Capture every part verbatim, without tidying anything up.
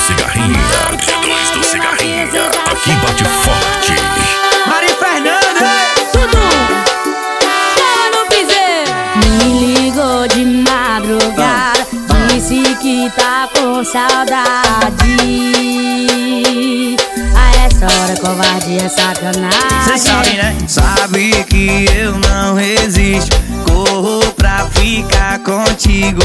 cigarrinha, G dois do cigarrinha. Aqui bate forte. Mari Fernandes, tudo chama no piseiro. Me ligou de madrugada, disse que tá com saudade. A essa hora covardia é sacanagem. cê sabe, né? Sabe que eu não resisto, corro pra ficar contigo.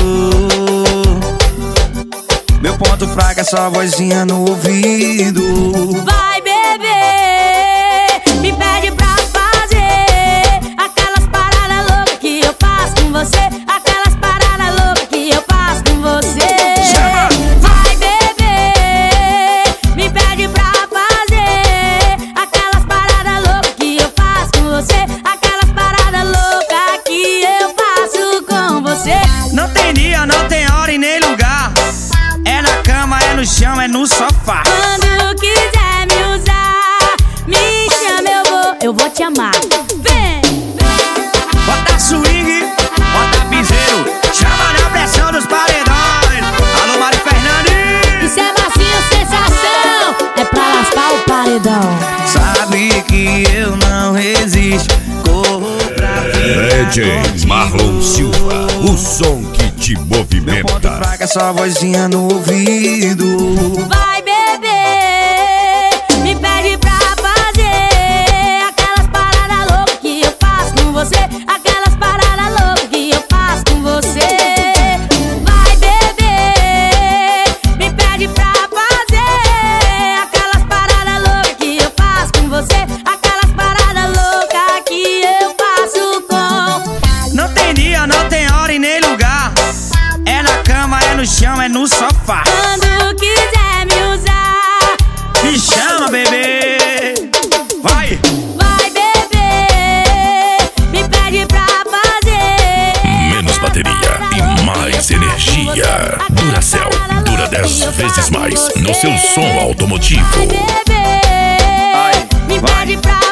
Meu ponto fraco é só vozinha no ouvido. Vai beber, me pede pra fazer aquelas paradas loucas que eu faço com você. Aquelas paradas loucas que eu faço com você. Chama! Vai beber, me pede pra fazer aquelas paradas loucas que eu faço com você. Aquelas paradas loucas que eu faço com você. Não tem dia, não tem hora e nem lugar. É na cama, é no chão, é no sofá. Quando quiser me usar, me chama, eu vou, eu vou te amar. Vem! Bota swing, bota piseiro, chama na pressão dos paredões. Alô, Mari Fernandes. Isso é macio, sensação, é pra lascar o paredão. Sabe que eu não resisto, corro pra ficar D J contigo. Marlon Silva, o som que te Meu ponto movimenta. fraco é só vozinha no ouvido. Vai beber, me pede pra fazer aquelas paradas loucas que eu faço com você. Aquelas paradas loucas que eu faço com você. Vai beber, me pede pra fazer aquelas paradas loucas que eu faço com você. Aquelas paradas loucas que eu faço com. Não tem dia, não tem hora e nem lugar. É na cama, é no chão, é no sofá. Quando quiser me usar, Me chama, bebê. Vai! vai beber, me pede pra fazer. Menos bateria e mais energia. Duracell dura dez vezes mais no seu som automotivo. Vai beber, Ai, me vai. pede pra